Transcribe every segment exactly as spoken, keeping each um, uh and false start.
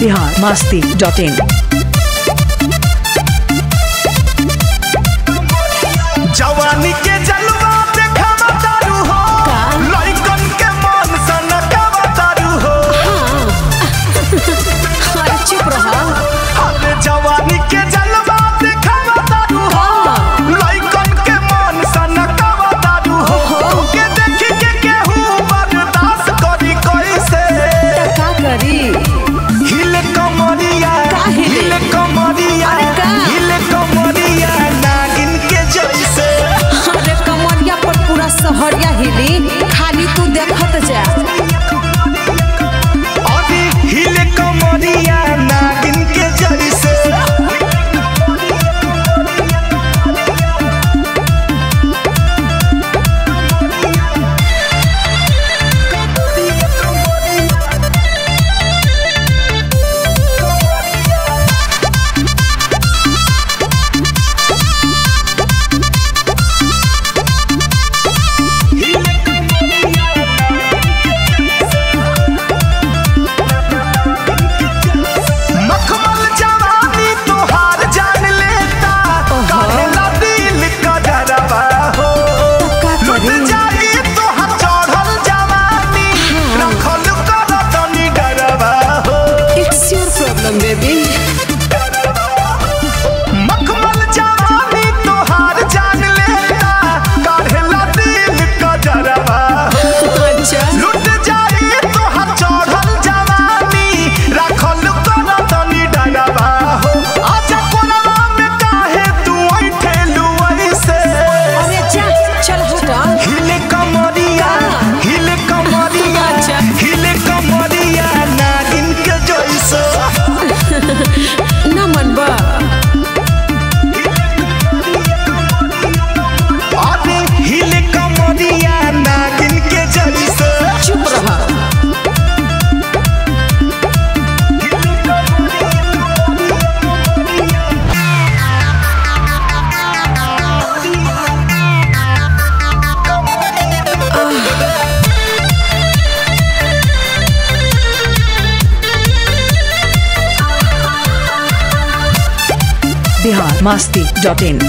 Bihar Masti dot इन। जवानी के जलवा देखावा तारू हो, लइकन के मन सनकावा तारू हो। अरे चुप रहा। अरे जवानी के जलवा देखावा तारू हो, लइकन के मन सनकावा तारू हो। के देख के केहू बर्दाश्त करी कैसे? का करी? हिले कमरिया, हिले कमरिया, हिले कमरिया नागिन के जैसे। अरे कमरिया पर पूरा सहरिया हिली, खाली तू देखत जा। अरे हिले कमरिया नागिन के जैसे। मखमल जवानी तोहार जान लेता, कहेला दिल का डरवा हो। लुट जाई तोहार चढ़ल जवानी, रखल कर तनी डरवा हो। It's your problem baby. मखमल जवानी तोहार जान लेता, कहेला दिल का डरवा हो। अच्छा लुट जाई तोहार चढ़ल जवानी, रखल कर तनी डरवा हो। आजा कोनवा में काहे तू ऐठेलू ऐसे? अरे जा चल हटा। हिले कमरिया, हिले कमरिया, अच्छा। हिले कमरिया नागिन के जैसे। ना मनबा। अरे हिले कमरिया नागिन के जैसे। चुप रहा। Bihar Masti dot in.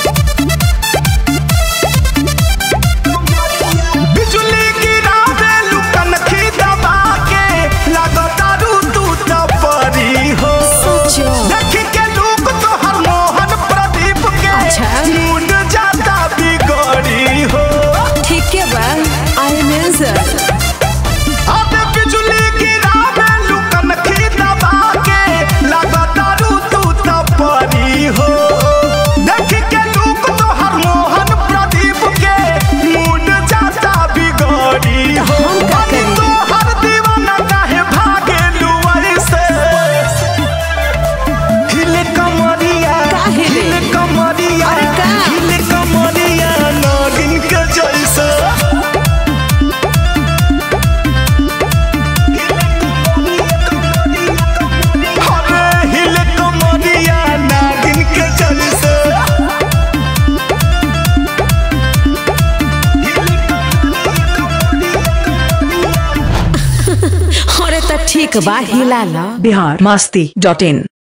बिजली गिरावे लुकन खी दबा के, लगतारू तू तो परी हो। सचो। देख के लोग तोहर मोहन प्रदीप के, अच्छा। मूड जाता बिगड़ी हो। ठीक है बा। I am answer. अबे बिजली गिरावे लुकन खी दबा के, लगतारू तू तो परी हो। देख के लोग तोहर मोहन प्रदीप के, मूड जाता बिगड़ी हो। हम का करी? तोहर दीवाना काहे भागेलू ऐसे? हिले कमरिया, का हिले? हिले कमरिया, अरे का? हिले कमरिया नागिन के जैसे। अरे हिले कमरिया नागिन के जैसे। अरे तो ठीक बा, हिला ला। बिहार मस्ती डॉट इन।